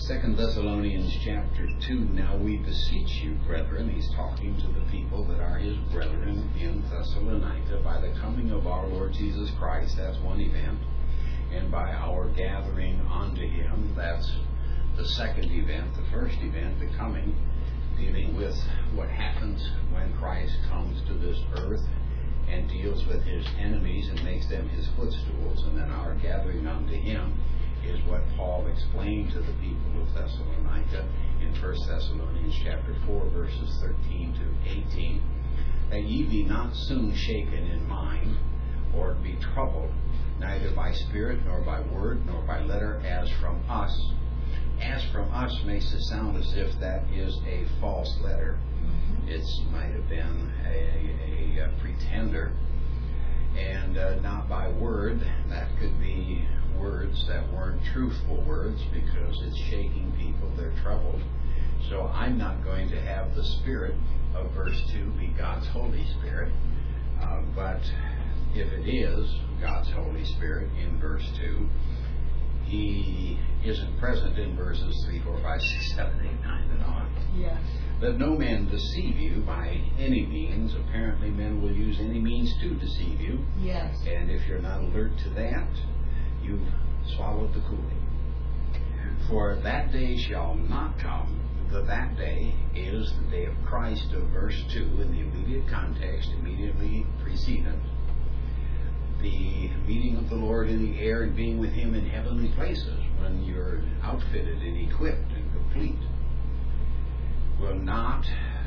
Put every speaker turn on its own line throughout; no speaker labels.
2 Thessalonians chapter 2, now we beseech you, brethren, he's talking to the people that are his brethren in Thessalonica, by the coming of our Lord Jesus Christ, that's one event, and by our gathering unto him, that's the second event. The first event, the coming, dealing with what happens when Christ comes to this earth and deals with his enemies and makes them his footstools, and then our gathering unto him is what Paul explained to the people of Thessalonica in 1 Thessalonians chapter 4, verses 13 to 18, that ye be not soon shaken in mind, or be troubled, neither by spirit, nor by word, nor by letter, as from us. As from us makes it sound as if that is a false letter. It might have been a pretender, and not by word. That could be words that weren't truthful words, because it's shaking people, they're troubled. So I'm not going to have the spirit of verse 2 be God's Holy Spirit, but if it is God's Holy Spirit in verse 2, he isn't present in verses 3, 4, 5, 6, 7, 8, 9, and on.
Yes.
Let no man deceive you by any means. Apparently men will use any means to deceive you.
Yes.
And if you're not alert to that, you've swallowed the Kool-Aid. For that day shall not come. That day is the day of Christ of verse 2 in the immediate context, immediately precedent. The meeting of the Lord in the air and being with him in heavenly places, when you're outfitted and equipped and complete, will not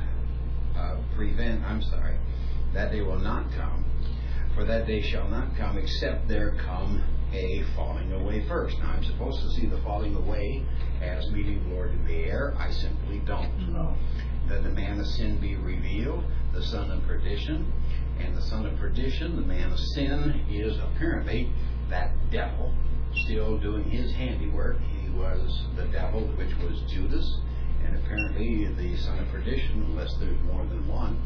that day will not come. For that day shall not come, except there come a falling away first. Now, I'm supposed to see the falling away as meeting the Lord in the air. I simply don't.
No.
That the man of sin be revealed, the son of perdition. And the son of perdition, the man of sin, is apparently that devil, still doing his handiwork. He was the devil, which was Judas. And apparently the son of perdition, unless there's more than one,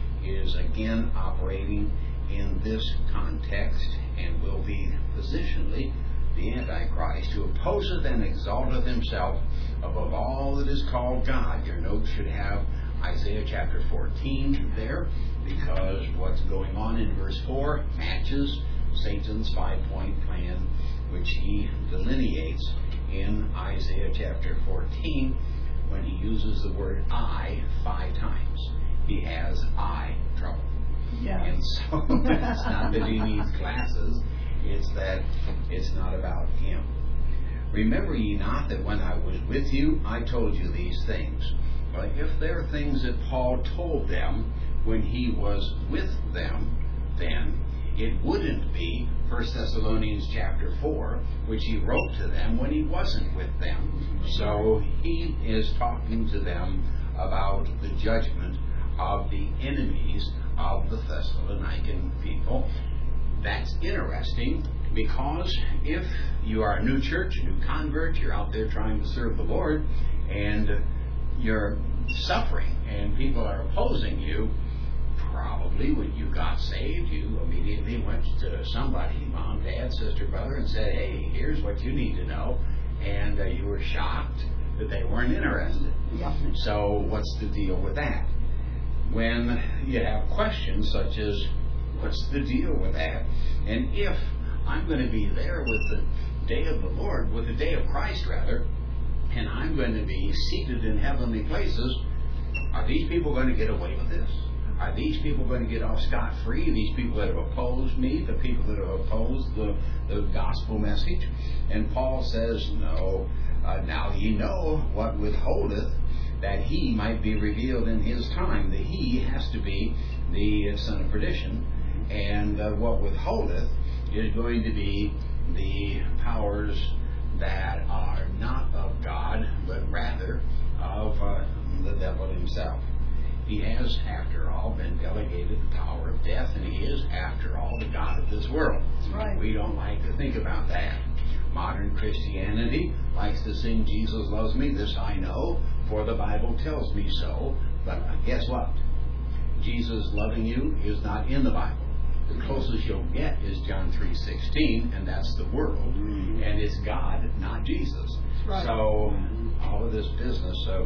is again operating in this context, and will be positionally the Antichrist, who opposeth and exalteth himself above all that is called God. Your note should have Isaiah chapter 14 there, because what's going on in verse 4 matches Satan's 5-point plan, which he delineates in Isaiah chapter 14 when he uses the word I 5 times. He has eye trouble.
Yes.
And so it's not that he needs glasses, it's that it's not about him. Remember ye not that when I was with you, I told you these things. But if there are things that Paul told them when he was with them, then it wouldn't be 1 Thessalonians chapter 4, which he wrote to them when he wasn't with them. So he is talking to them about the judgment of the enemies of the Thessalonican people. That's interesting, because if you are a new church, a new convert, you're out there trying to serve the Lord, and you're suffering, and people are opposing you, probably when you got saved, you immediately went to somebody, mom, dad, sister, brother, and said, hey, here's what you need to know, and you were shocked that they weren't interested.
Yeah.
So what's the deal with that? When you have questions such as, what's the deal with that? And if I'm going to be there with the day of the Lord, with the day of Christ rather, and I'm going to be seated in heavenly places, are these people going to get away with this? Are these people going to get off scot-free? These people that have opposed me, the people that have opposed the gospel message? And Paul says, no, now ye know what withholdeth, that he might be revealed in his time. The he has to be the son of perdition. And what withholdeth is going to be the powers that are not of God, but rather of the devil himself. He has, after all, been delegated the power of death, and he is, after all, the God of this world.
That's right.
We don't like to think about that. Modern Christianity likes to sing, Jesus loves me, this I know, for the Bible tells me so. But guess what? Jesus loving you is not in the Bible. The closest you'll get is John 3:16, and that's the world. And it's God, not Jesus.
Right.
So all of this business of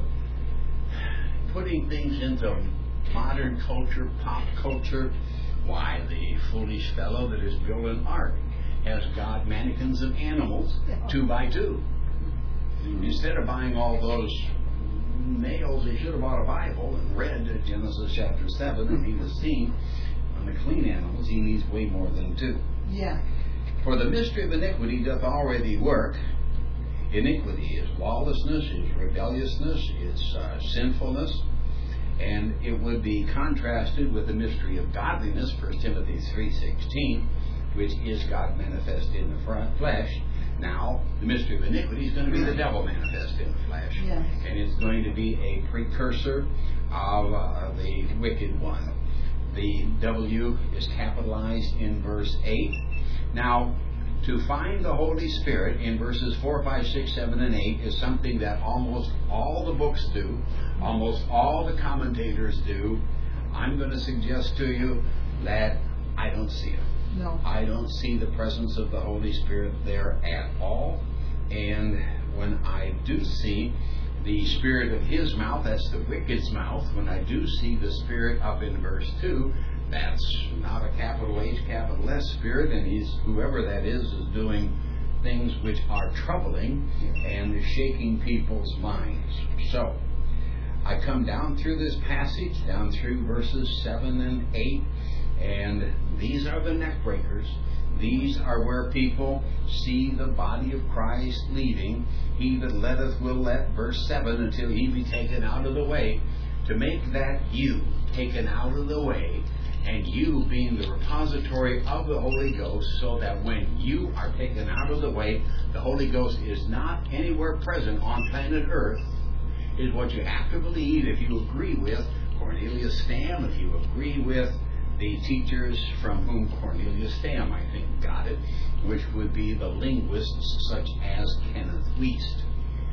putting things into modern culture, pop culture, why the foolish fellow that has built an ark has got mannequins of animals 2 by 2. Instead of buying all those nails, he should have bought a Bible and read Genesis chapter 7, and he was seen on the clean animals. He needs way more than 2.
Yeah.
For the mystery of iniquity doth already work. Iniquity is lawlessness, is rebelliousness, is sinfulness, and it would be contrasted with the mystery of godliness, 1 Timothy 3:16, which is God manifest in the flesh. Now, the mystery of iniquity is going to be the devil manifest in the flesh,
Yes.
and it's going to be a precursor of the wicked one. The W is capitalized in verse 8. Now, to find the Holy Spirit in verses 4, 5, 6, 7, and 8 is something that almost all the books do, almost all the commentators do. I'm going to suggest to you that I don't see it.
No.
I don't see the presence of the Holy Spirit there at all. And when I do see the spirit of his mouth, that's the wicked's mouth. When I do see the spirit up in verse 2, that's not a capital H, capital S spirit, and whoever that is doing things which are troubling and shaking people's minds. So, I come down through this passage, down through verses 7 and 8, and these are the neck breakers. These are where people see the body of Christ leaving. He that letteth will let, verse 7, until he be taken out of the way. To make that you taken out of the way, and you being the repository of the Holy Ghost, so that when you are taken out of the way, the Holy Ghost is not anywhere present on planet Earth, is what you have to believe if you agree with Cornelius Stam, if you agree with the teachers from whom Cornelius Stam, I think, got it, which would be the linguists such as Kenneth Wiest.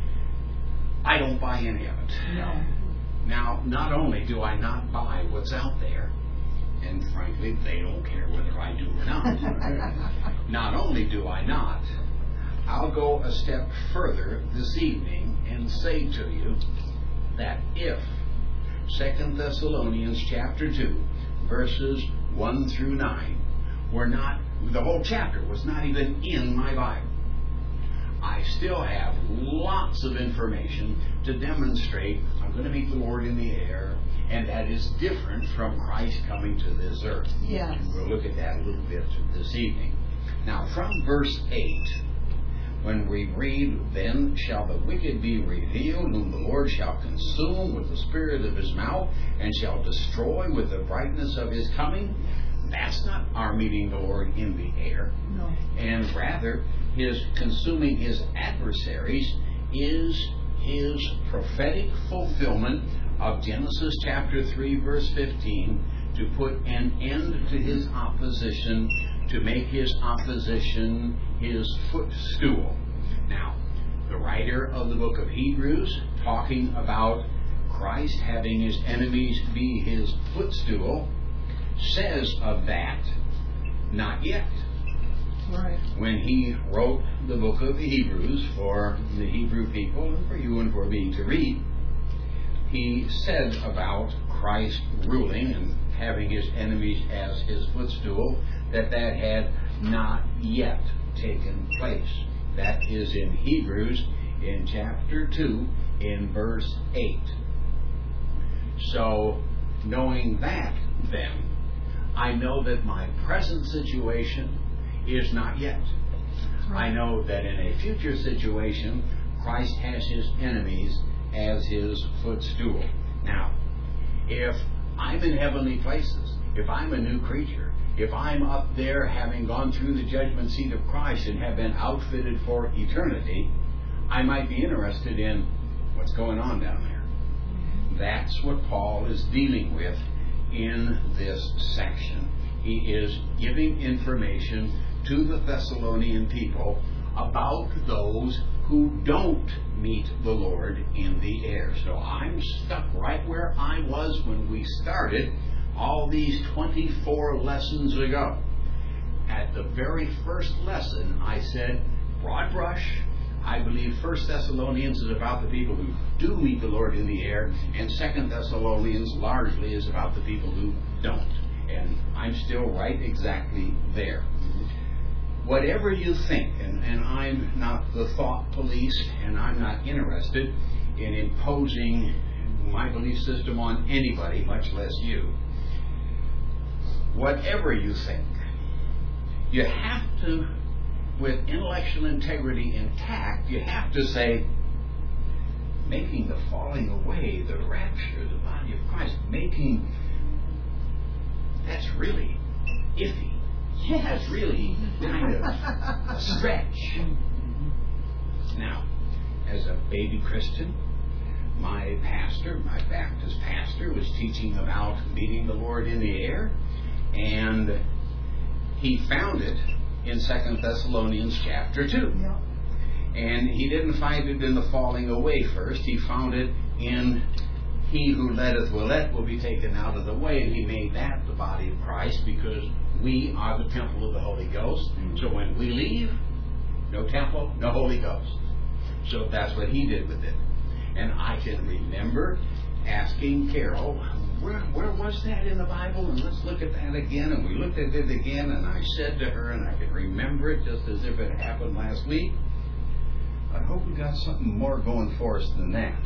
I don't buy any of it.
No.
Now, not only do I not buy what's out there, and frankly, they don't care whether I do or not. Not only do I not, I'll go a step further this evening and say to you that if 2 Thessalonians chapter 2, verses 1 through 9, were not, the whole chapter was not even in my Bible, I still have lots of information to demonstrate I'm going to meet the Lord in the air, and that is different from Christ coming to this earth.
Yes.
And we'll look at that a little bit this evening. Now, from verse 8, when we read, Then shall the wicked be revealed, whom the Lord shall consume with the spirit of his mouth, and shall destroy with the brightness of his coming. That's not our meeting the Lord in the air.
No.
And rather, his consuming his adversaries is his prophetic fulfillment of Genesis chapter 3, verse 15, to put an end to his opposition, to make his opposition his footstool. Now, the writer of the book of Hebrews, talking about Christ having his enemies be his footstool, says of that, not yet.
Right.
When he wrote the book of Hebrews for the Hebrew people, and for you and for me to read, he said about Christ ruling and having his enemies as his footstool, that had not yet taken place. That is in Hebrews in chapter 2 in verse 8. So, knowing that, then, I know that my present situation is not yet.
Right.
I know that in a future situation, Christ has his enemies as his footstool. Now, if I'm in heavenly places, if I'm a new creature, if I'm up there having gone through the judgment seat of Christ and have been outfitted for eternity, I might be interested in what's going on down there. That's what Paul is dealing with in this section. He is giving information to the Thessalonian people about those who don't meet the Lord in the air. So I'm stuck right where I was when we started all these 24 lessons ago. At the very first lesson, I said, broad brush, I believe 1 Thessalonians is about the people who do meet the Lord in the air, and 2 Thessalonians largely is about the people who don't. And I'm still right exactly there. Whatever you think, and I'm not the thought police, and I'm not interested in imposing my belief system on anybody, much less you. Whatever you think, you have to, with intellectual integrity intact, you have to say, making the falling away, the rapture, the body of Christ, that's really iffy.
Yes.
That's really kind of a stretch. Now, as a baby Christian, my Baptist pastor, was teaching about meeting the Lord in the air, and he found it in 2 Thessalonians chapter 2.
Yeah.
And he didn't find it in the falling away first. He found it in he who letteth will be taken out of the way. And he made that the body of Christ, because we are the temple of the Holy Ghost. So when we leave, no temple, no Holy Ghost. So that's what he did with it. And I can remember asking Carol, where was that in the Bible? And let's look at that again. And we looked at it again, and I said to her, and I can remember it just as if it happened last week, I hope we got something more going for us than that.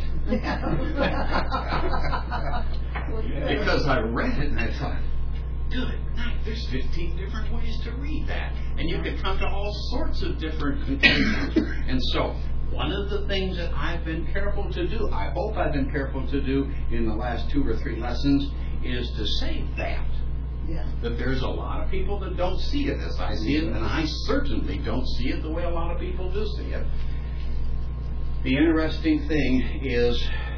Because I read it and I thought, good night, there's 15 different ways to read that. And you could come to all sorts of different conclusions. And so, one of the things that I've been careful to do, I hope I've been careful to do in the last 2 or 3 lessons, is to say that.
Yeah.
That there's a lot of people that don't see it as I see it, and I certainly don't see it the way a lot of people do see it. The interesting thing is,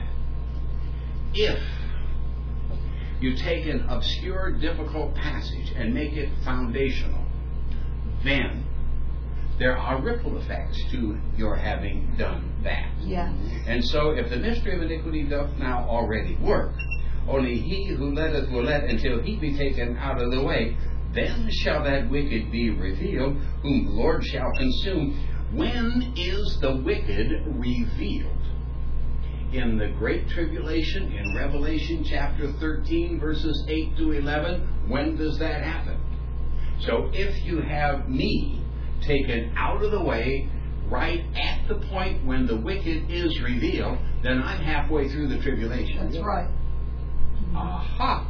if you take an obscure, difficult passage and make it foundational, then there are ripple effects to your having done that.
Yes.
And so if the mystery of iniquity doth now already work, only he who letteth will let until he be taken out of the way, then shall that wicked be revealed, whom the Lord shall consume. When is the wicked revealed? In the Great Tribulation, in Revelation chapter 13, verses 8 to 11, when does that happen? So if you have me taken out of the way right at the point when the wicked is revealed, then I'm halfway through the tribulation.
That's right.
Aha!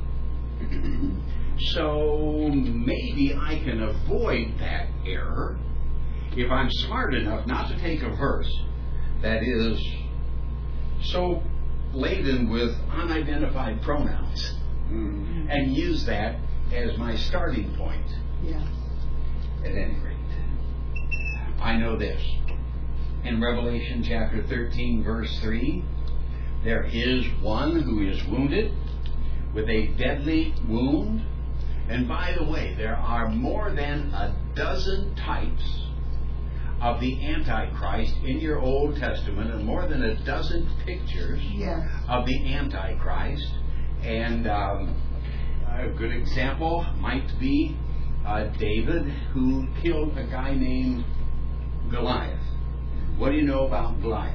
So maybe I can avoid that error if I'm smart enough not to take a verse that is so laden with unidentified pronouns and use that as my starting point.
Yes.
At any rate, I know this. In Revelation chapter 13, verse 3, there is one who is wounded with a deadly wound. And by the way, there are more than a dozen types of the Antichrist in your Old Testament, and more than a dozen pictures of the Antichrist. And a good example might be David, who killed a guy named Goliath. What do you know about Goliath?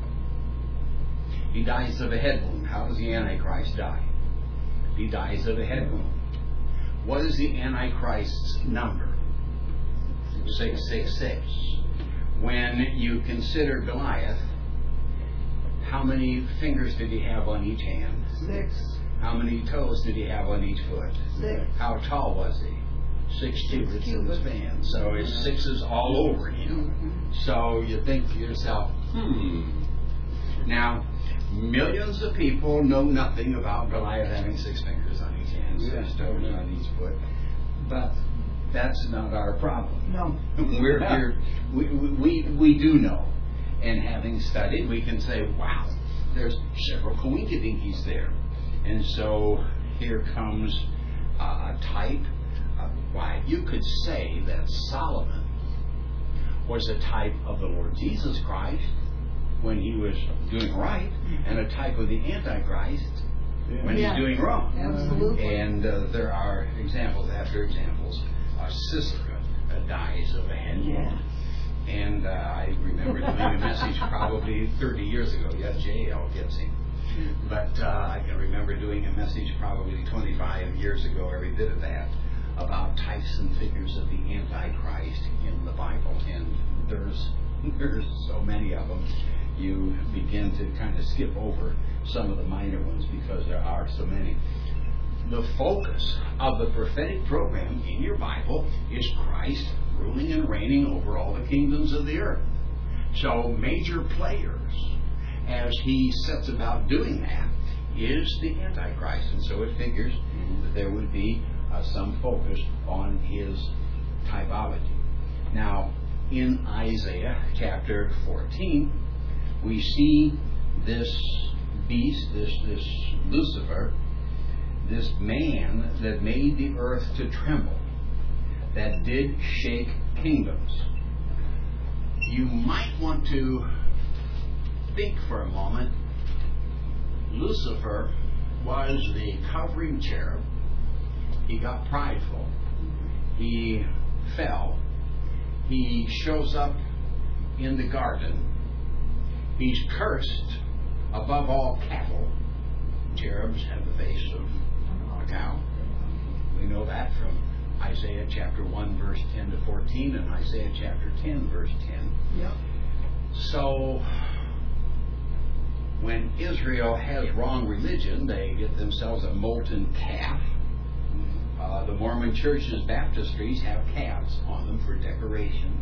He dies of a head wound. How does the Antichrist die? He dies of a head wound. What is the Antichrist's number? 666. When you consider Goliath, how many fingers did he have on each hand?
6.
How many toes did he have on each foot?
6.
How tall was he? 6 cubits in the span. So his 6s all over him. So you think to yourself, Now, millions of people know nothing about Goliath having 6 fingers on each hand, 6 toes on each foot. But that's not our problem.
No.
We're here. We do know. And having studied, we can say, wow, there's several coinkydinkies there. And so here comes a type. Why, you could say that Solomon was a type of the Lord Jesus Christ when he was doing right, and a type of the Antichrist when he's doing wrong.
Absolutely.
And there are examples after examples. Sisera dies of a head wound. And I remember doing a message message probably 30 years ago. Yeah, J.L. Gibson. But I can remember doing a message probably 25 years ago, every bit of that, about types and figures of the Antichrist in the Bible. And there's so many of them. You begin to kind of skip over some of the minor ones because there are so many. The focus of the prophetic program in your Bible is Christ ruling and reigning over all the kingdoms of the earth. So major players, as he sets about doing that, is the Antichrist. And so it figures that there would be some focus on his typology. Now, in Isaiah chapter 14, we see this beast, this Lucifer, this man that made the earth to tremble, that did shake kingdoms. You might want to think for a moment. Lucifer was the covering cherub. He got prideful. He fell. He shows up in the garden. He's cursed above all cattle. Cherubs have the face of a cow. We know that from Isaiah chapter 1 verse 10 to 14 and Isaiah chapter 10 verse 10.
Yep.
So when Israel has wrong religion, they get themselves a molten calf. The Mormon churches, baptistries have calves on them for decoration.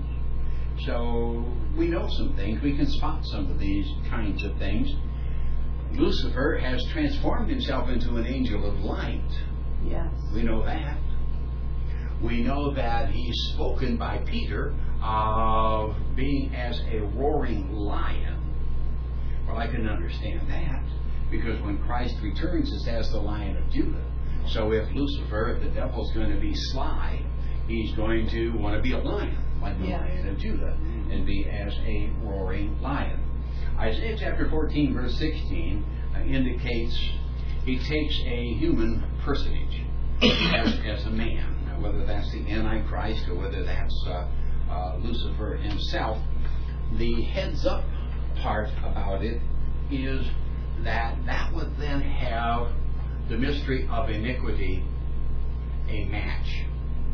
So we know some things. We can spot some of these kinds of things. Lucifer has transformed himself into an angel of light.
Yes.
We know that. We know that he's spoken by Peter of being as a roaring lion. Well, I can understand that, because when Christ returns, it's as the Lion of Judah. So if Lucifer, if the devil's going to be sly, he's going to want to be a lion, like the Lion of Judah, and be as a roaring lion. Isaiah chapter 14, verse 16 indicates he takes a human personage as a man. Now, whether that's the Antichrist or whether that's Lucifer himself, the heads up part about it is that would then have the mystery of iniquity a match.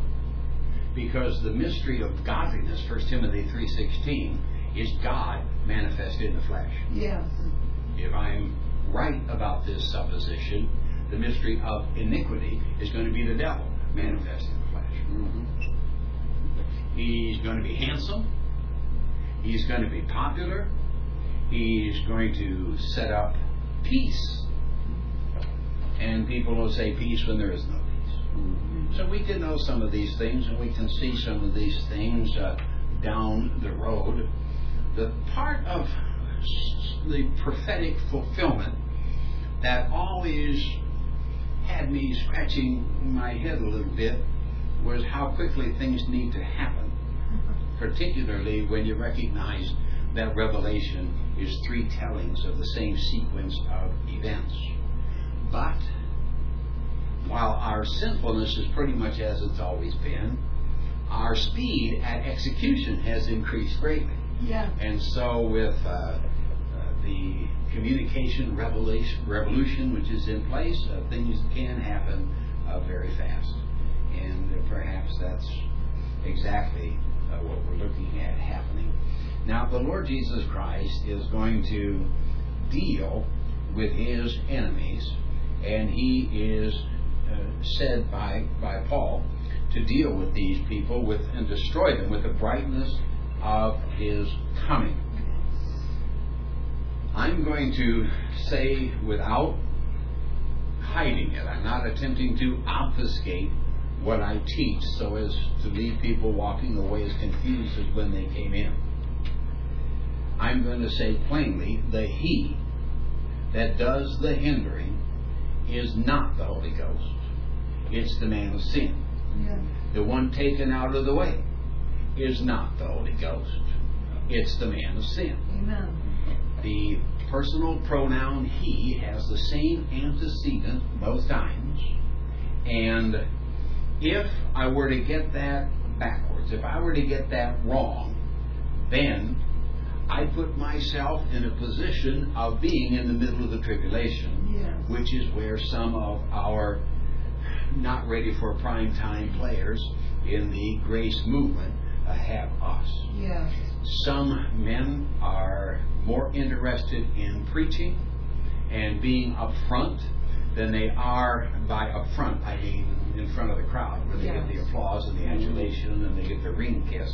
Because the mystery of godliness, 1 Timothy 3:16, is God manifested in the flesh.
Yes.
If I'm right about this supposition, the mystery of iniquity is going to be the devil manifested in the flesh. Mm-hmm. He's going to be handsome. He's going to be popular. He's going to set up peace. And people will say peace when there is no peace. Mm-hmm. So we can know some of these things, and we can see some of these things down the road. The part of the prophetic fulfillment that always had me scratching my head a little bit was how quickly things need to happen, particularly when you recognize that Revelation is three tellings of the same sequence of events. But while our sinfulness is pretty much as it's always been, our speed at execution has increased greatly.
Yes.
And so with the communication revolution which is in place, things can happen very fast. And perhaps that's exactly what we're looking at happening. Now, the Lord Jesus Christ is going to deal with his enemies, and he is said by Paul to deal with these people and destroy them with the brightness of his coming. I'm going to say without hiding it, I'm not attempting to obfuscate what I teach so as to leave people walking away as confused as when they came in. I'm going to say plainly, the he that does the hindering is not the Holy Ghost. It's the man of sin.
Yes.
The one taken out of the way is not the Holy Ghost. It's the man of sin.
Amen.
The personal pronoun he has the same antecedent both times. And if I were to get that backwards, if I were to get that wrong, then I put put myself in a position of being in the middle of the tribulation,
Yes.
which is where some of our not ready for prime time players in the grace movement have us.
Yes.
Some men are more interested in preaching and being up front than they are by up front, I mean in front of the crowd, where they get the applause and the adulation and they get the ring kiss.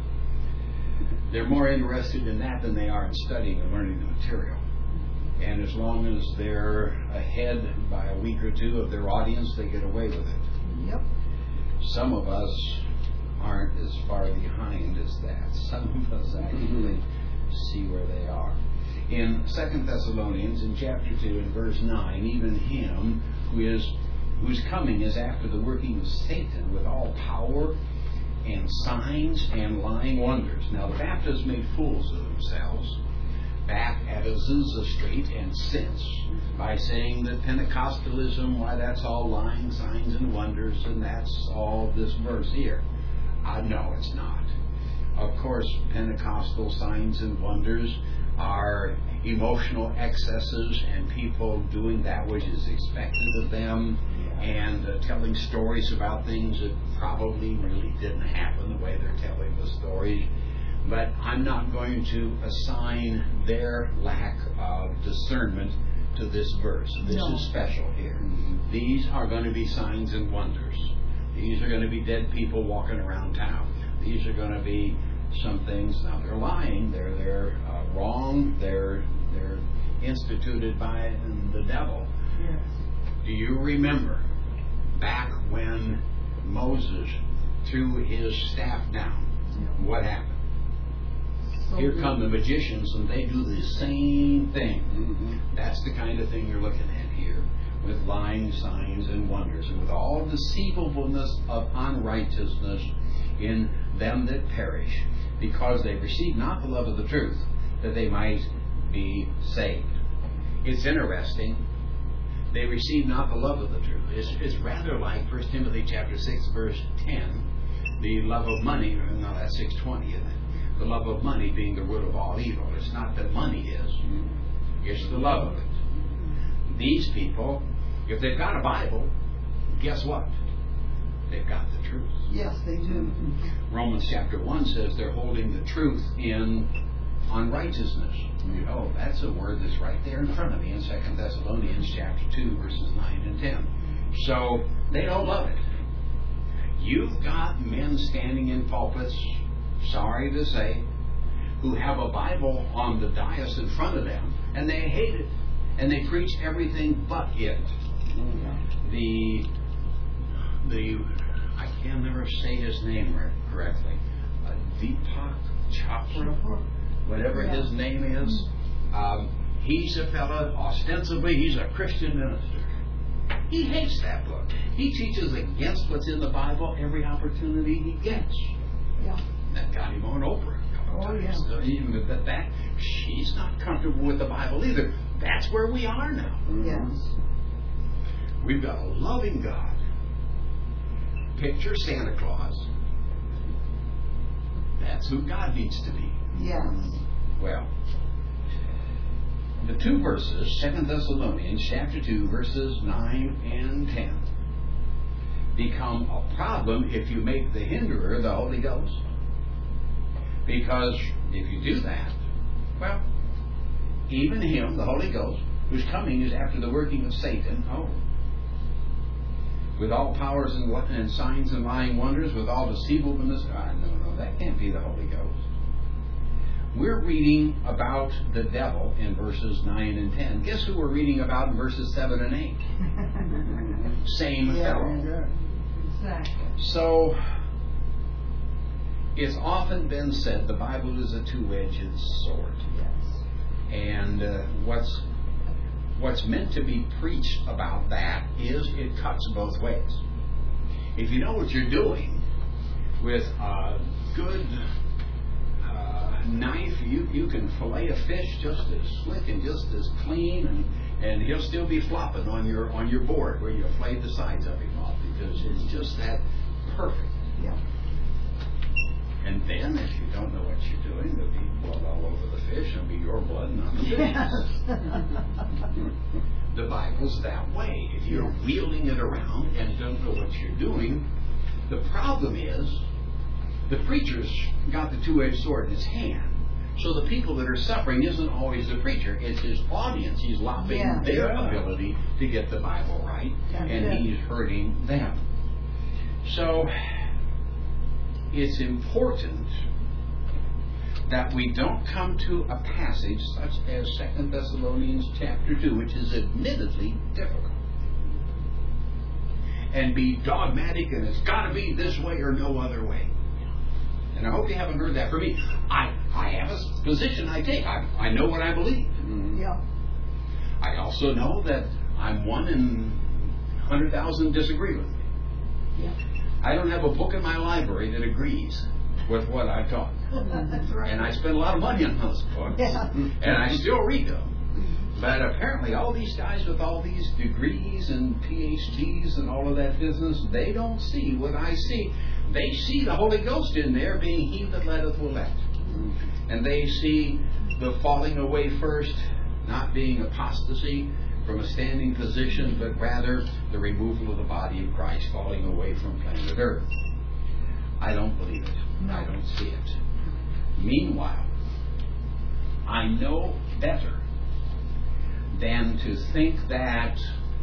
They're more interested in that than they are in studying and learning the material. And as long as they're ahead by a week or two of their audience, they get away with it.
Yep.
Some of us aren't as far behind as that. Some of us actually see where they are. In 2 Thessalonians, in chapter 2, in verse 9, even him whose coming is after the working of Satan with all power and signs and lying wonders. Now the Baptists made fools of themselves back at Azusa Street and since by saying that Pentecostalism, why, that's all lying signs and wonders, and that's all this verse here. No, it's not. Of course, Pentecostal signs and wonders are emotional excesses and people doing that which is expected of them and telling stories about things that probably really didn't happen the way they're telling the stories. But I'm not going to assign their lack of discernment to this verse. This is special here. These are going to be signs and wonders. These are going to be dead people walking around town. These are going to be some things. Now they're lying. They're wrong. They're instituted by the devil.
Yes.
Do you remember back when Moses threw his staff down?
Yeah.
What happened?
So
Here
good.
come the magicians, and they do the same thing. That's the kind of thing you're looking at here, with lying signs and wonders, and with all deceivableness of unrighteousness in them that perish, because they receive not the love of the truth, that they might be saved. It's interesting. They receive not the love of the truth. It's rather like 1 Timothy chapter 6, verse 10, the love of money. No, that's 6:20, isn't it? The love of money being the root of all evil. It's not that money is. It's the love of it. These people, if they've got a Bible, guess what? They've got the truth.
Yes, they do.
Romans chapter 1 says they're holding the truth in unrighteousness. Oh, that's a word that's right there in front of me in 2 Thessalonians chapter 2, verses 9 and 10. So they don't love it. You've got men standing in pulpits, sorry to say, who have a Bible on the dais in front of them, and they hate it. And they preach everything but it. The I can never say his name correctly. Deepak Chopra, whatever his name is. He's a fellow, ostensibly, he's a Christian minister. He hates that book. He teaches against what's in the Bible every opportunity he gets.
Yeah.
That got him on Oprah a couple times.
Yeah.
So even that, she's not comfortable with the Bible either. That's where we are now.
Yes.
We've got a loving God. Picture Santa Claus. That's who God needs to be.
Yes.
Well, the two verses, 2 Thessalonians chapter 2, verses 9 and 10, become a problem if you make the hinderer the Holy Ghost. Because if you do that, well, even him, the Holy Ghost, whose coming is after the working of Satan, with all powers and signs and lying wonders, with all deceivableness. No, that can't be the Holy Ghost. We're reading about the devil in verses 9 and 10. Guess who we're reading about in verses 7 and 8? Same fellow.
Exactly.
So, it's often been said the Bible is a two-edged sword.
Yes.
And what's meant to be preached about that is it cuts both ways. If you know what you're doing with a good knife, you can fillet a fish just as slick and just as clean, and he'll still be flopping on your board where you flayed the sides of him off, because it's just that perfect.
Yeah.
And then, if you don't know what you're doing, there'll be blood all over the fish and blood, none of this.
Yes.
The Bible's that way. If you're wheeling it around and don't know what you're doing, the problem is the preacher's got the two-edged sword in his hand. So the people that are suffering isn't always the preacher, it's his audience. He's lopping their ability to get the Bible right, and he's hurting them. So it's important that we don't come to a passage such as 2 Thessalonians chapter 2, which is admittedly difficult, and be dogmatic and it's got to be this way or no other way. And I hope you haven't heard that from me. I have a position I take. I know what I believe.
Yeah.
I also know that I'm one in 100,000 disagree with me.
Yeah.
I don't have a book in my library that agrees with what I've taught.
That's right.
And I spend a lot of money on those books.
Yeah.
And I still read them. But apparently all these guys with all these degrees and PhDs and all of that business, they don't see what I see. They see the Holy Ghost in there being he that letteth will let. And they see the falling away first, not being apostasy from a standing position, but rather the removal of the body of Christ, falling away from planet Earth. I don't believe it.
No.
I don't see it. Meanwhile, I know better than to think that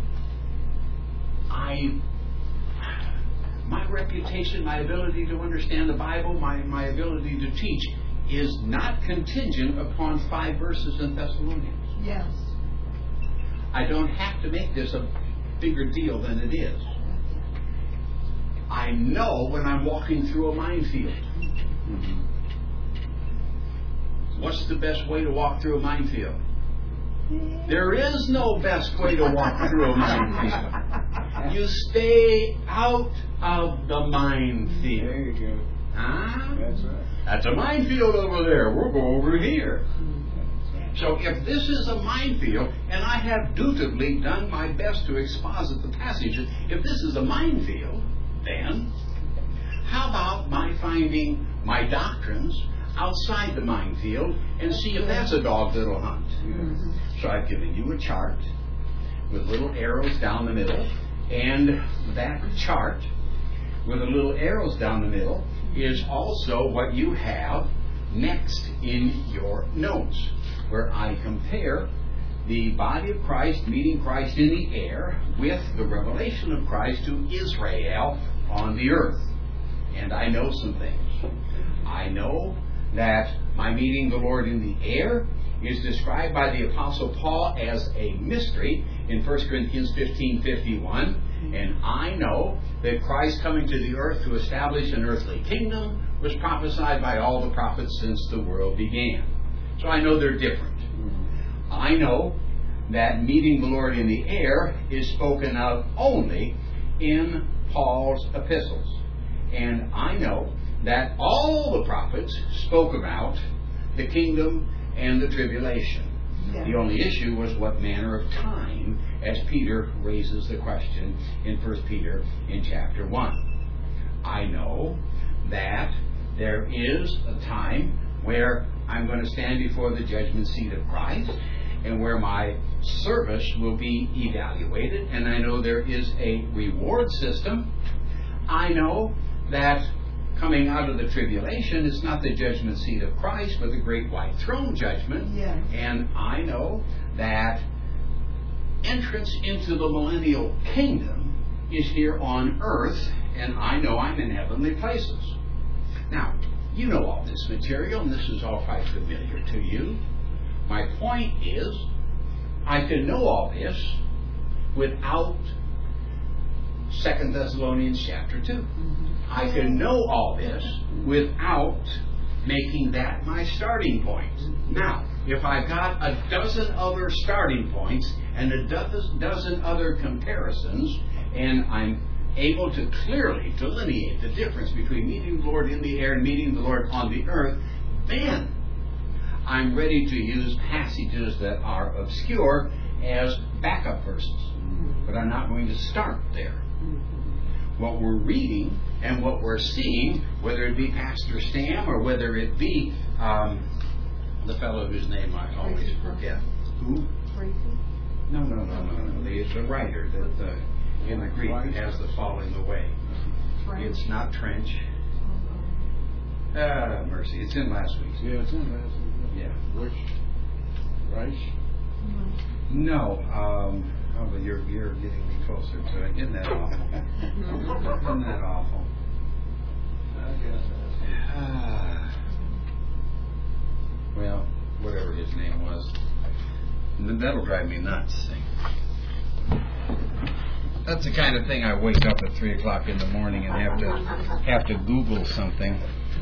my reputation, my ability to understand the Bible, my ability to teach is not contingent upon 5 verses in Thessalonians.
Yes.
I don't have to make this a bigger deal than it is. I know when I'm walking through a minefield. What's the best way to walk through a minefield? There is no best way to walk through a minefield. You stay out of the minefield.
There you go.
Huh?
That's right.
That's a minefield over there. We'll go over here. So if this is a minefield, and I have dutifully done my best to exposit the passages, if this is a minefield, then how about my finding my doctrines outside the minefield and see if that's a dog that'll hunt? So I've given you a chart with little arrows down the middle, and that chart with the little arrows down the middle is also what you have next in your notes, where I compare the body of Christ meeting Christ in the air with the revelation of Christ to Israel on the earth. And I know some things. I know that my meeting the Lord in the air is described by the Apostle Paul as a mystery in 1 Corinthians 15:51. And I know that Christ coming to the earth to establish an earthly kingdom was prophesied by all the prophets since the world began. So I know they're different. I know that meeting the Lord in the air is spoken of only in Paul's epistles. And I know that all the prophets spoke about the kingdom and the tribulation.
Yeah.
The only issue was what manner of time, as Peter raises the question in 1 Peter in chapter 1. I know that there is a time where I'm going to stand before the judgment seat of Christ and where my service will be evaluated, and I know there is a reward system. I know that coming out of the tribulation is not the judgment seat of Christ, but the great white throne judgment.
Yes.
And I know that entrance into the millennial kingdom is here on earth, and I know I'm in heavenly places. Now, you know all this material, and this is all quite familiar to you. My point is, I can know all this without 2 Thessalonians chapter 2. I can know all this without making that my starting point. Now, if I've got a dozen other starting points and a dozen other comparisons, and I'm able to clearly delineate the difference between meeting the Lord in the air and meeting the Lord on the earth, then I'm ready to use passages that are obscure as backup verses. But I'm not going to start there. What we're reading and what we're seeing, whether it be Pastor Stam or whether it be The fellow whose name I always forget. Who?
Tracy?
No. The writer that in the Greek has the falling away.
Trench?
It's not Trench. Mercy. It's in last week's.
Yeah, it's in last week.
Yeah.
Which? Rice?
No. But you're getting me closer to it. Isn't that awful? Isn't that awful?
I guess that's
Well, whatever his name was. That'll drive me nuts. That's the kind of thing I wake up at 3 o'clock in the morning and have to Google something.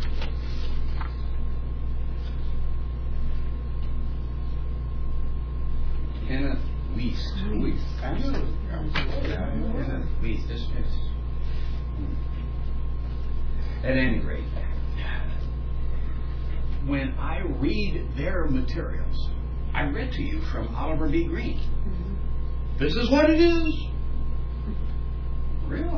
Kenneth Wiest.
Kenneth
Wiest. At any rate, when I read their materials, I read to you from Oliver B. Green. This is what it is. Really?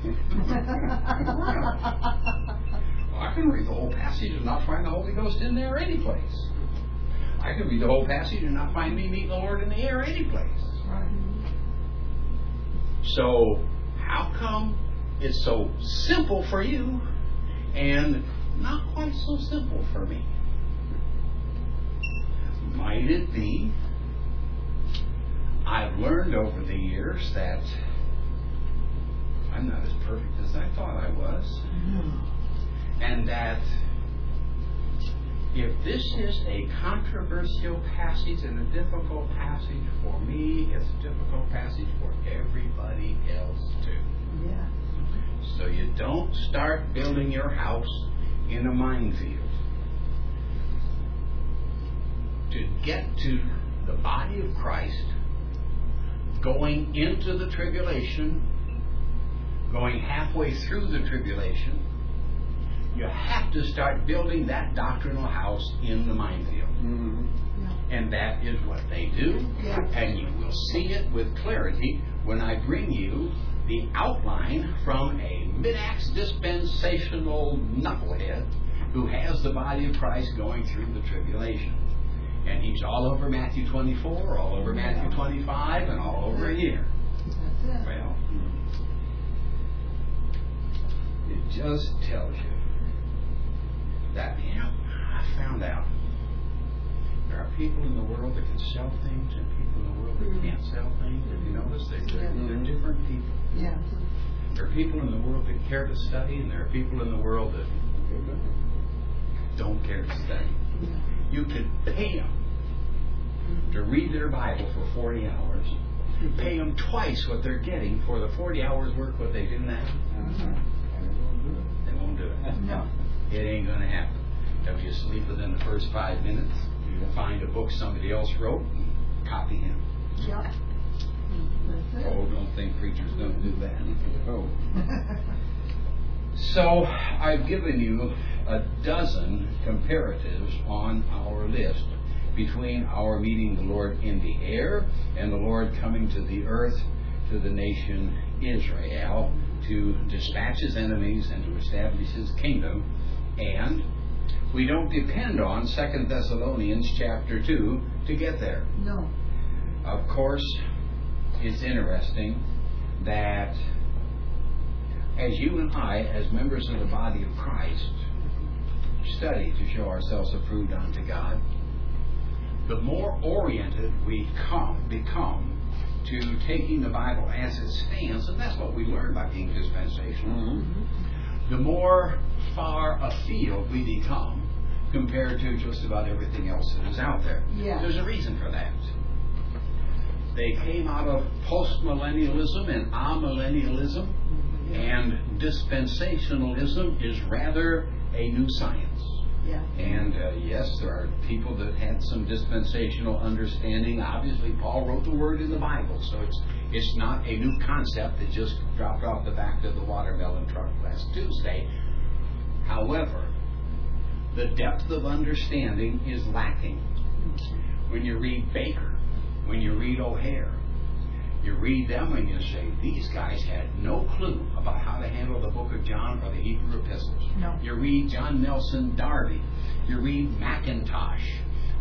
I can read the whole passage and not find the Holy Ghost in there any place. I can read the whole passage and not find me meeting the Lord in the air any place.
Right.
So, how come it's so simple for you and not quite so simple for me? Might it be I've learned over the years that I'm not as perfect as I thought I was, and that if this is a controversial passage and a difficult passage for me, it's a difficult passage for everybody else too.
Yeah.
So you don't start building your house in a minefield. To get to the body of Christ, going into the tribulation, going halfway through the tribulation, you have to start building that doctrinal house in the minefield.
Mm-hmm.
Yeah.
And that is what they do.
Yeah.
And you will see it with clarity when I bring you the outline from a mid-acts dispensational knucklehead who has the body of Christ going through the tribulation. And he's all over Matthew 24, all over Matthew 25, and all over here.
That's it.
Well, it just tells you that, I found out there are people in the world that can sell things and people in the world that can't sell things. Have you noticed? They're different people.
Yeah.
There are people in the world that care to study, and there are people in the world that don't care to study. You could pay them to read their Bible for 40 hours. Pay them twice what they're getting for the 40 hours work what they do now. They won't do it.
No.
It ain't going to happen. If you sleep within the first 5 minutes, you find a book somebody else wrote and copy him.
Yeah. That's it.
Oh, don't think preachers don't do that.
Oh.
So I've given you a dozen comparatives on our list between our meeting the Lord in the air and the Lord coming to the earth, to the nation Israel, to dispatch his enemies and to establish his kingdom. And we don't depend on 2 Thessalonians chapter 2 to get there.
No.
Of course, it's interesting that as you and I, as members of the body of Christ, study to show ourselves approved unto God, the more oriented we become to taking the Bible as it stands, and that's what we learn by being dispensational, the more far afield we become compared to just about everything else that is out there.
Yeah.
There's a reason for that. They came out of postmillennialism and amillennialism, and dispensationalism is rather a new science.
Yeah.
And yes, there are people that had some dispensational understanding. Obviously, Paul wrote the word in the Bible, so it's not a new concept that just dropped off the back of the watermelon truck last Tuesday. However, the depth of understanding is lacking. When you read Baker, when you read O'Hare, you read them and you say, these guys had no clue about how to handle the book of John or the Hebrew epistles.
No.
You read John Nelson Darby. You read McIntosh.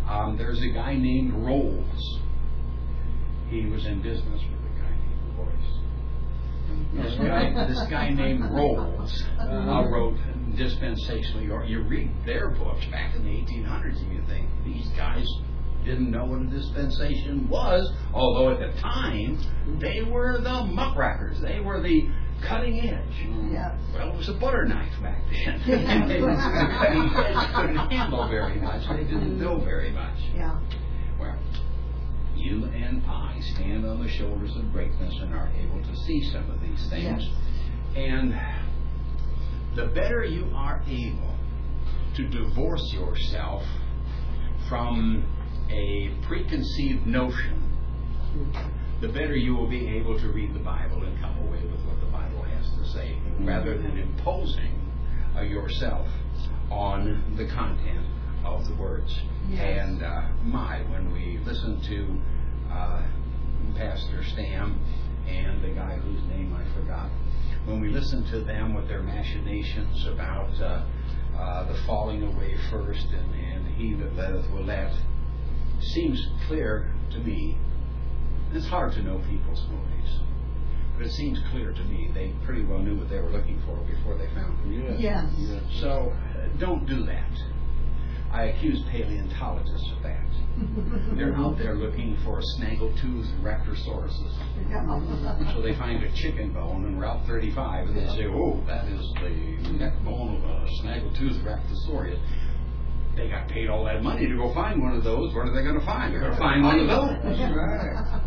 There's a guy named Rolls. He was in business with a guy named Royce. This guy named Rolls wrote dispensational. You read their books back in the 1800s, and you think these guys didn't know what a dispensation was, although at the time they were the muckrackers. They were the cutting edge.
Yes.
Well, it was a butter knife back then. And the cutting edge couldn't handle very much. They didn't know very much.
Yeah.
Well, you and I stand on the shoulders of greatness and are able to see some of these things.
Yes.
And the better you are able to divorce yourself from a preconceived notion, the better you will be able to read the Bible and come away with what the Bible has to say, rather than imposing yourself on the content of the words.
Yes.
And when we listen to Pastor Stam and the guy whose name I forgot, when we listen to them with their machinations about the falling away first and he that letteth will let, seems clear to me. It's hard to know people's motives, but it seems clear to me they pretty well knew what they were looking for before they found it.
Yes.
So don't do that. I accuse paleontologists of that. They're out there looking for snaggletooth raptorosauruses. So they find a chicken bone on Route 35 and they say, oh, that is the neck bone of a snaggletooth raptorosaurus. They got paid all that money to go find one of those. What are they going to find? They're going to find one of those.
That's right.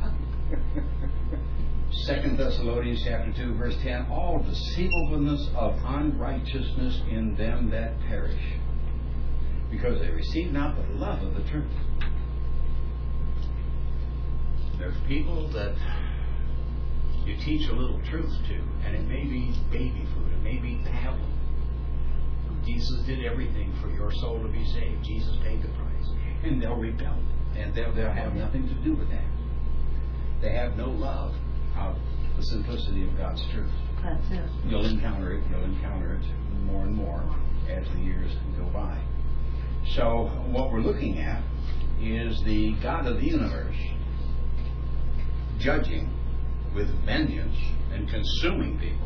2 Thessalonians chapter 2, verse 10, all deceivableness of unrighteousness in them that perish, because they receive not the love of the truth. There's people that you teach a little truth to, and it may be baby food, it may be pablum. Jesus did everything for your soul to be saved. Jesus paid the price. And they'll rebel. And they'll have nothing to do with that. They have no love of the simplicity of God's truth.
That's it.
You'll encounter it more and more as the years go by. So what we're looking at is the God of the universe judging with vengeance and consuming people.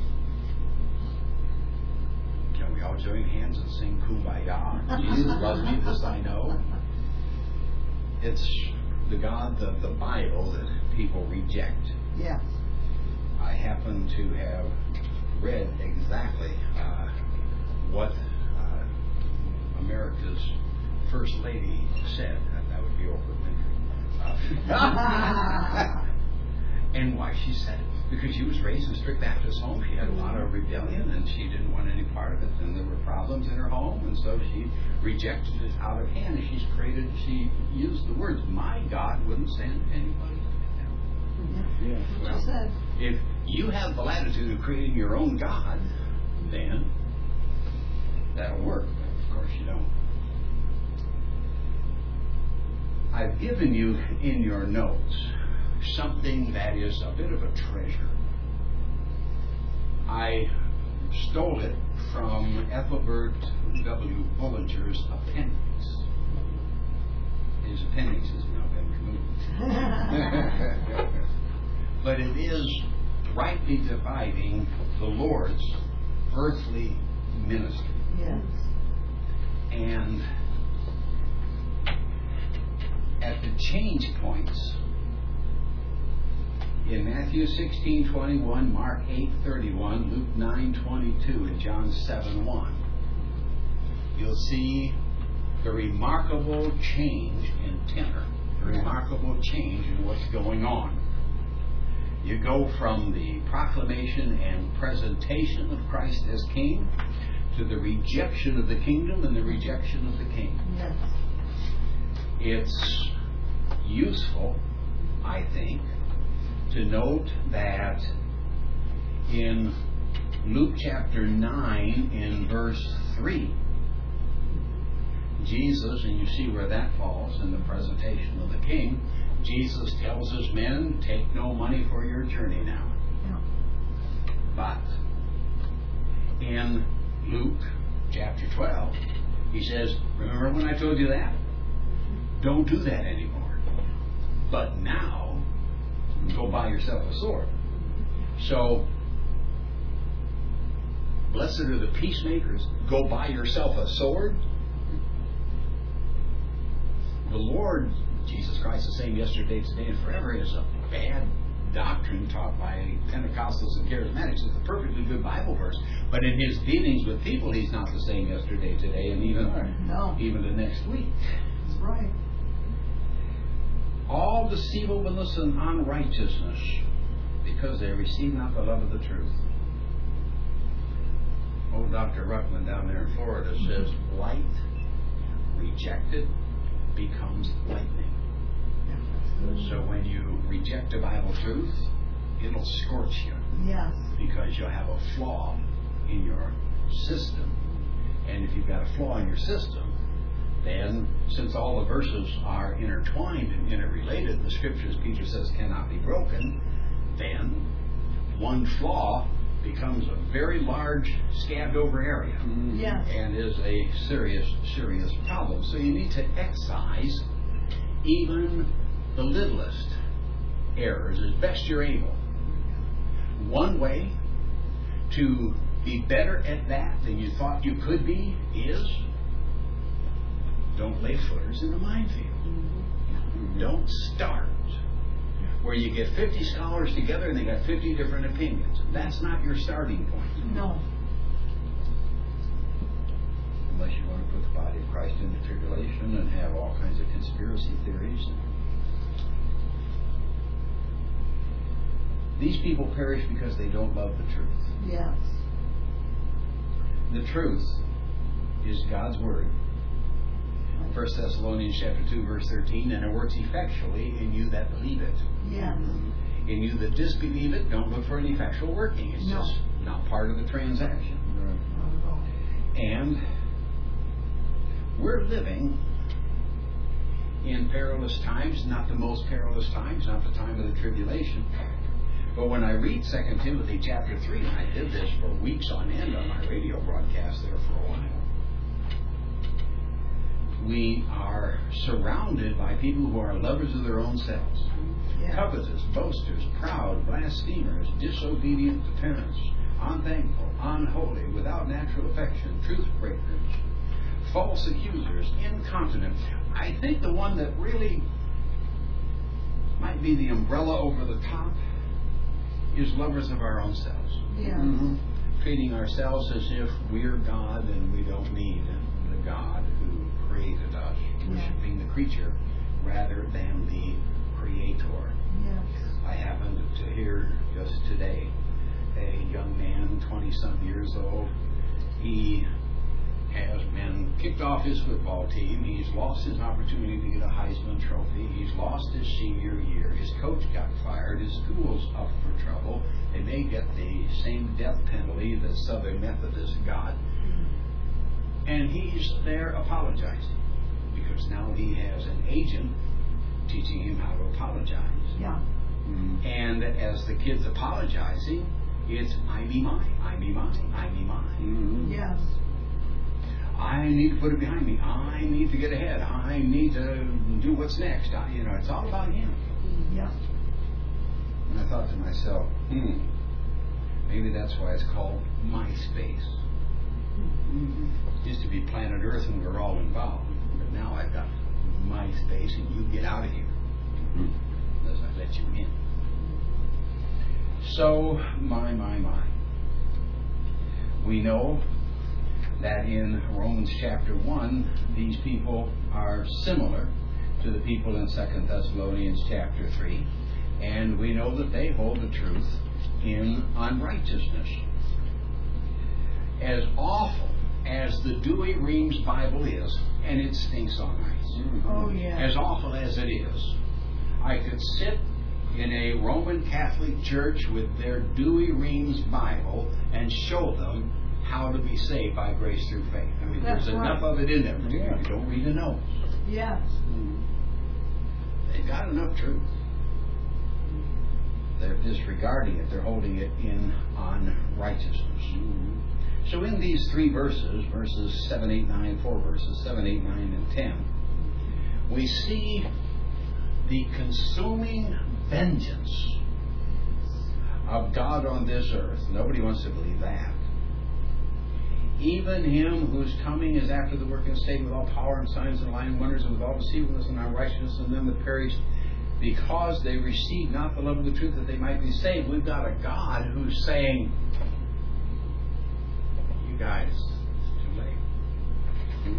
Can we all join hands and sing Kumbaya? Jesus loves me, this I know. It's the God of the Bible that people reject.
Yes.
I happen to have read exactly what America's First Lady said. That would be Oprah Winfrey. And why she said it. Because she was raised in a strict Baptist home. She had a lot of rebellion and she didn't want any part of it. And there were problems in her home. And so she rejected it out of hand. And she used the words, my God wouldn't send anybody down.
Yeah.
Well, she said.
If you have the latitude of creating your own God, then that'll work. But of course you don't. I've given you in your notes something that is a bit of a treasure. I stole it from Ethelbert W. Bullinger's appendix. His appendix has now been removed. But it is rightly dividing the Lord's earthly ministry.
Yes.
And at the change points in Matthew 16:21, Mark 8:31, Luke 9:22, and John 7:1, you'll see the remarkable change in tenor, the remarkable change in what's going on. You go from the proclamation and presentation of Christ as King to the rejection of the kingdom and the rejection of the King.
Yes.
It's useful, I think, to note that in Luke chapter 9 in verse 3, Jesus, and you see where that falls in the presentation of the King, Jesus tells his men, take no money for your journey now.
Yeah.
But in Luke chapter 12, he says, remember when I told you that? don't do that anymore. But now, go buy yourself a sword. So, blessed are the peacemakers. Go buy yourself a sword. The Lord, Jesus Christ, the same yesterday, today, and forever, is a bad doctrine taught by Pentecostals and Charismatics. It's a perfectly good Bible verse, but in his dealings with people, he's not the same yesterday, today, and even the next week.
That's right.
All deceivableness and unrighteousness, because they receive not the love of the truth. Old Dr. Ruckman down there in Florida says, light rejected becomes lightning.
Yeah, that's good.
So when you reject a Bible truth, it'll scorch you.
Yes.
Because you'll have a flaw in your system. And if you've got a flaw in your system, then since all the verses are intertwined and interrelated, the scriptures, Peter says, cannot be broken, then one flaw becomes a very large, scabbed over area.
Yes.
And is a serious, serious problem. So you need to excise even the littlest errors as best you're able. One way to be better at that than you thought you could be is don't lay footers in the minefield. Don't start where you get 50 scholars together and they got 50 different opinions. That's not your starting point.
No.
Unless you want to put the body of Christ into tribulation and have all kinds of conspiracy theories. These people perish because they don't love the truth.
Yes.
The truth is God's Word. 1 Thessalonians chapter 2, verse 13, and it works effectually in you that believe it.
Yes.
In you that disbelieve it, don't look for any effectual working. It's just not part of the transaction.
Not at all.
And we're living in perilous times, not the most perilous times, not the time of the tribulation. But when I read 2 Timothy chapter 3, and I did this for weeks on end on my radio broadcast there for a while, we are surrounded by people who are lovers of their own selves.
Yes.
Covetous, boasters, proud, blasphemers, disobedient to parents, unthankful, unholy, without natural affection, truth breakers, false accusers, incontinent. I think the one that really might be the umbrella over the top is lovers of our own selves.
Yes.
Treating ourselves as if we're God and we don't need the God who created us, worshiping the creature rather than the Creator.
Yes.
I happened to hear just today a young man, 20-some years old. He has been kicked off his football team. He's lost his opportunity to get a Heisman Trophy. He's lost his senior year. His coach got fired. His school's up for trouble. They may get the same death penalty that Southern Methodists got. And he's there apologizing because now he has an agent teaching him how to apologize.
Yeah.
And as the kid's apologizing, it's I me mine, I me mine, I me mine.
Yes.
I need to put it behind me. I need to get ahead. I need to do what's next. It's all about him.
Yeah.
And I thought to myself, maybe that's why it's called MySpace. It used to be Planet Earth and we were all involved. But now I've got MySpace and you get out of here. Unless I let you in. So, my. We know that in Romans chapter 1, these people are similar to the people in 2 Thessalonians chapter 3. And we know that they hold the truth in unrighteousness. As awful as the Dewey Reams Bible is, and it stinks on ice.
Oh, yeah.
As awful as it is, I could sit in a Roman Catholic church with their Dewey Reams Bible and show them how to be saved by grace through faith. I mean,
That's
there's enough
right.
of it in there. You don't read the notes.
Yes.
They've got enough truth. They're disregarding it. They're holding it in unrighteousness. So in these three verses, verses 7, 8, 9, 4 verses, 7, 8, 9, and 10, we see the consuming vengeance of God on this earth. Nobody wants to believe that. Even him whose coming is after the working of Satan with all power and signs and lying wonders and with all deceitfulness and unrighteousness, and them that perished because they received not the love of the truth that they might be saved. We've got a God who's saying, you guys, it's too late.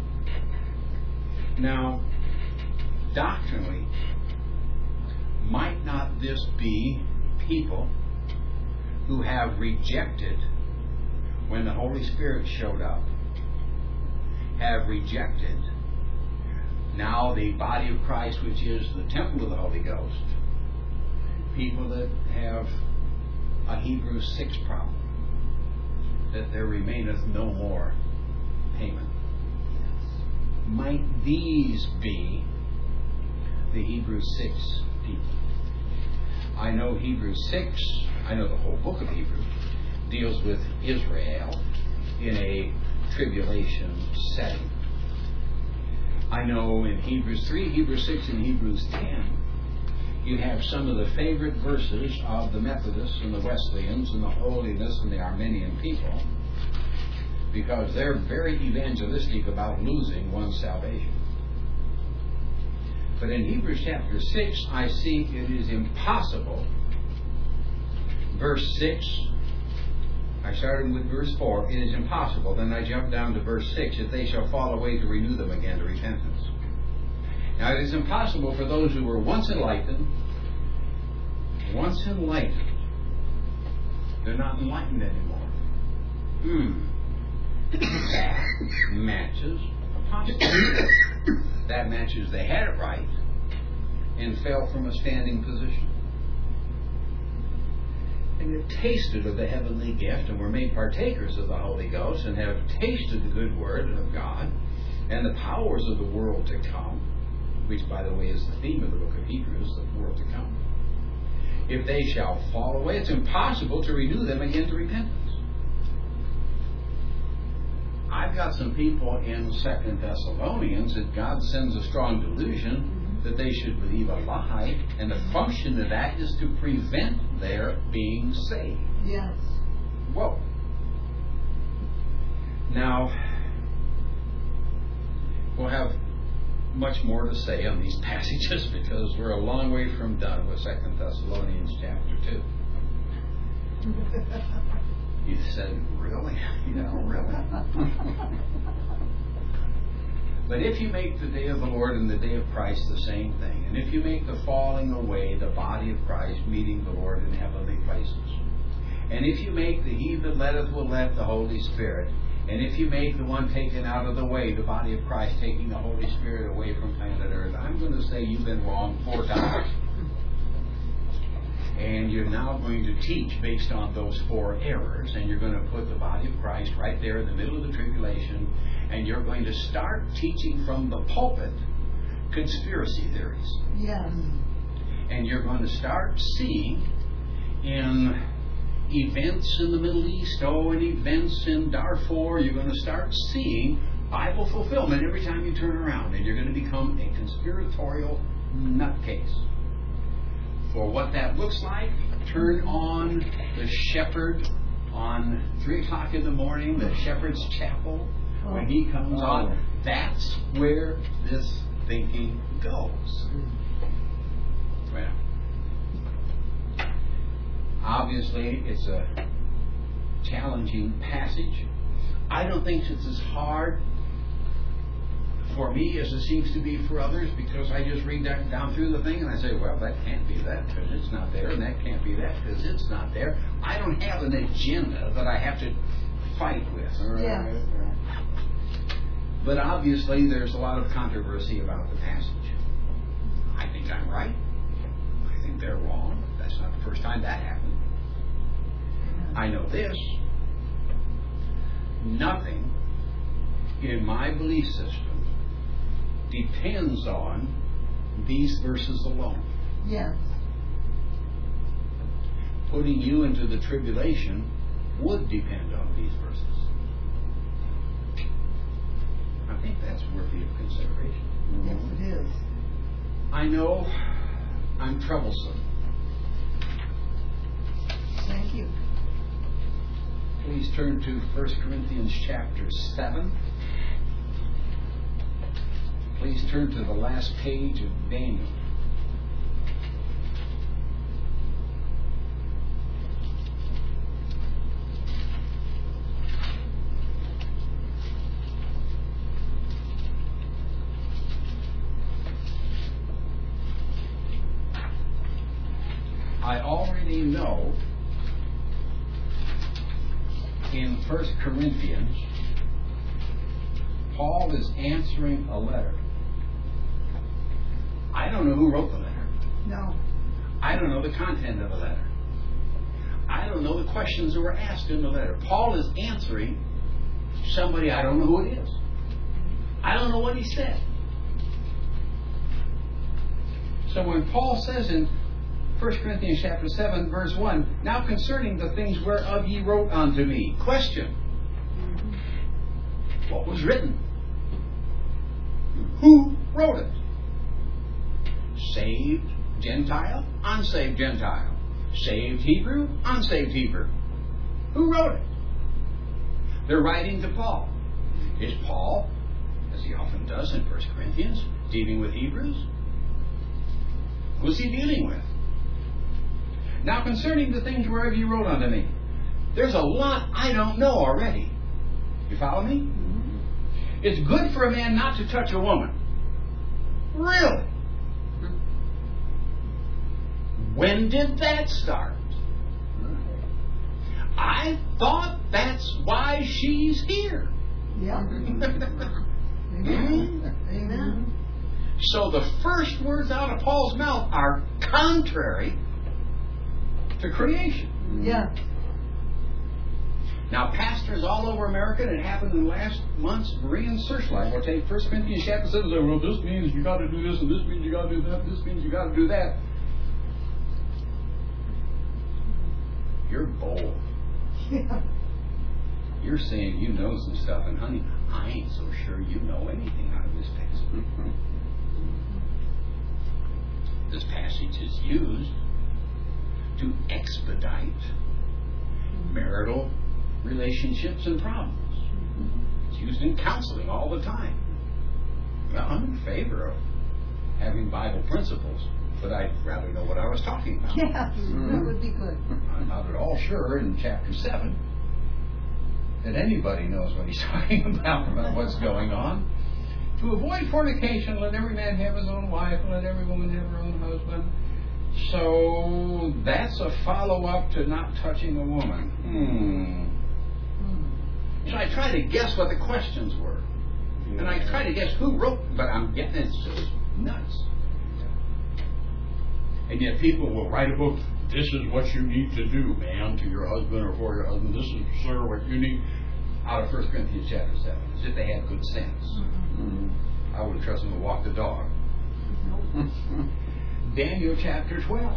Now, doctrinally, might not this be people who have rejected when the Holy Spirit showed up, have rejected now the body of Christ, which is the temple of the Holy Ghost? People that have a Hebrews 6 problem, that there remaineth no more payment. Might these be the Hebrews 6 people? I know Hebrews 6, I know the whole book of Hebrews deals with Israel in a tribulation setting. I know in Hebrews 3, Hebrews 6, and Hebrews 10, you have some of the favorite verses of the Methodists and the Wesleyans and the Holiness and the Arminian people, because they're very evangelistic about losing one's salvation. But in Hebrews chapter 6, I see it is impossible. Verse 6, I started with verse 4. It is impossible. Then I jumped down to verse 6. If they shall fall away, to renew them again to repentance. Now it is impossible for those who were once enlightened. They're not enlightened anymore. That matches apostasy. That matches they had it right and fell from a standing position. And have tasted of the heavenly gift and were made partakers of the Holy Ghost and have tasted the good word of God and the powers of the world to come, which, by the way, is the theme of the book of Hebrews, the world to come. If they shall fall away, it's impossible to renew them again to repentance. I've got some people in 2 Thessalonians that God sends a strong delusion that they should believe a lie, and the function of that is to prevent their being saved.
Yes.
Whoa. Now, we'll have much more to say on these passages because we're a long way from done with 2 Thessalonians chapter 2. You said, really? Really? But if you make the day of the Lord and the day of Christ the same thing, and if you make the falling away the body of Christ meeting the Lord in heavenly places, and if you make the he that letteth will let the Holy Spirit, and if you make the one taken out of the way, the body of Christ taking the Holy Spirit away from planet Earth, I'm going to say you've been wrong 4 times. And you're now going to teach based on those 4 errors, and you're going to put the body of Christ right there in the middle of the tribulation, and you're going to start teaching from the pulpit conspiracy theories.
Yes.
And you're going to start seeing in events in the Middle East, and events in Darfur, you're going to start seeing Bible fulfillment every time you turn around, and you're going to become a conspiratorial nutcase. For what that looks like, turn on the shepherd on 3 o'clock in the morning, the shepherd's chapel, when he comes on. That's where this thinking goes. Well, obviously, it's a challenging passage. I don't think it's as hard for me as it seems to be for others, because I just read that down through the thing and I say, well, that can't be that because it's not there, and that can't be that because it's not there. I don't have an agenda that I have to fight with.
Yes.
But obviously there's a lot of controversy about the passage. I think I'm right. I think they're wrong. That's not the first time that happened. I know this. Nothing in my belief system depends on these verses alone.
Yes.
Putting you into the tribulation would depend on these verses. I think that's worthy of consideration.
Yes, it is.
I know I'm troublesome.
Thank you.
Please turn to 1 Corinthians chapter 7. Please turn to the last page of Daniel. I already know in 1 Corinthians, Paul is answering a letter. I don't know who wrote the letter.
No.
I don't know the content of the letter. I don't know the questions that were asked in the letter. Paul is answering somebody, I don't know who it is. I don't know what he said. So when Paul says in 1 Corinthians chapter 7, verse 1, now concerning the things whereof ye wrote unto me. Question. What was written? Who wrote it? Saved Gentile? Unsaved Gentile? Saved Hebrew? Unsaved Hebrew? Who wrote it? They're writing to Paul. Is Paul, as he often does in 1 Corinthians, dealing with Hebrews? Who's he dealing with? Now concerning the things whereof you wrote unto me. There's a lot I don't know already. You follow me? Mm-hmm. It's good for a man not to touch a woman. Really? When did that start? I thought that's why she's here.
Yeah. Amen. Amen.
So the first words out of Paul's mouth are contrary to creation.
Yeah.
Now, pastors all over America, and it happened in the last month's Berean Searchlight, will take 1 Corinthians chapter 7 and say, well, this means you got to do this, and this means you got to do that, this means you got to do that. You're bold.
Yeah.
You're saying you know some stuff, and honey, I ain't so sure you know anything out of this passage. This passage is used to expedite marital relationships and problems. It's used in counseling all the time. Well, I'm in favor of having Bible principles, but I'd rather know what I was talking about.
Yeah, that would be good.
I'm not at all sure in chapter 7 that anybody knows what he's talking about what's going on. To avoid fornication, let every man have his own wife, and let every woman have her own husband. So that's a follow-up to not touching a woman. So I try to guess what the questions were. And I try to guess who wrote, but I'm getting it's just nuts. And yet people will write a book, this is what you need to do, man, to your husband or for your husband. This is, sir, what you need. Out of 1 Corinthians chapter 7, as if they had good sense. I wouldn't trust them to walk the dog. Daniel chapter 12.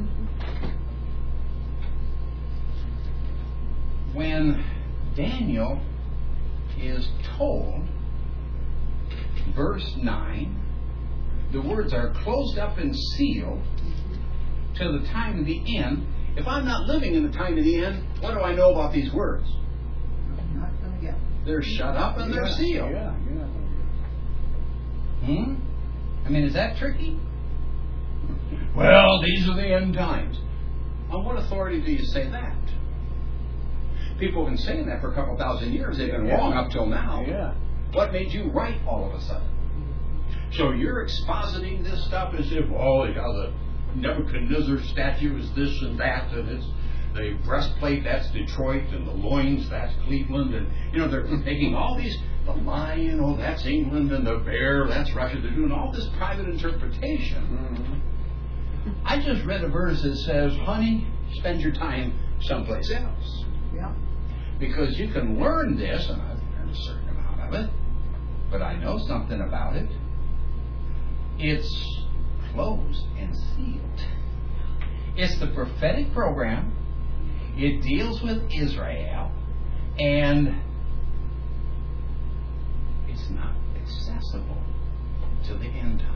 When Daniel is told, verse 9, the words are closed up and sealed till the time of the end. If I'm not living in the time of the end, what do I know about these words?
I'm not going to get.
They're shut up and they're sealed.
Yeah, you're not going to get.
I mean, is that tricky? Well, these are the end times. On what authority do you say that? People have been saying that for a couple thousand years. They've been wrong up till now.
Yeah.
What made you right all of a sudden? So you're expositing this stuff as if, oh, the Nebuchadnezzar statue is this and that, and it's the breastplate, that's Detroit, and the loins, that's Cleveland, and they're making all these, the lion, oh, that's England, and the bear, that's Russia. They're doing all this private interpretation. I just read a verse that says, honey, spend your time someplace else.
Yeah.
Because you can learn this, and I've learned a certain amount of it, but I know something about it. It's closed and sealed. It's the prophetic program. It deals with Israel, and it's not accessible to the end time.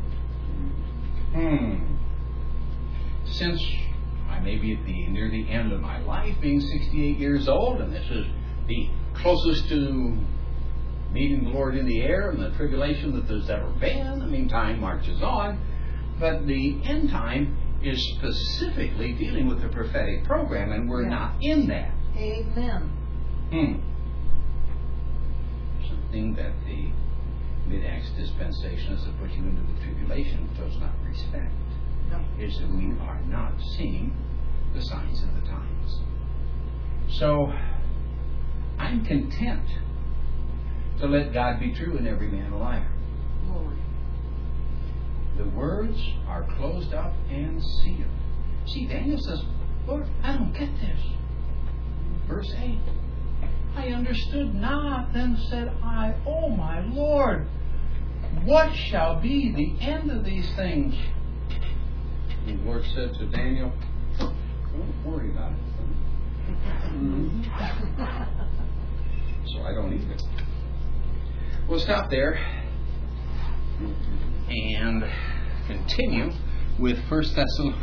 Since I may be at near the end of my life, being 68 years old, and this is the closest to meeting the Lord in the air and the tribulation that there's ever been. I mean, time marches on. But the end time is specifically dealing with the prophetic program, and we're not in that.
Amen.
Something that the mid-acts dispensation, as it puts you into the tribulation, does not respect.
No.
Is that we are not seeing the signs of the times. So, I'm content to let God be true and every man a liar.
Lord.
The words are closed up and sealed. See, Daniel says, Lord, I don't get this. Verse 8. I understood not. Then said I, O my Lord, what shall be the end of these things? And the Lord said to Daniel, don't worry about it. So I don't either. We'll stop there and continue with 1 Thessalonians.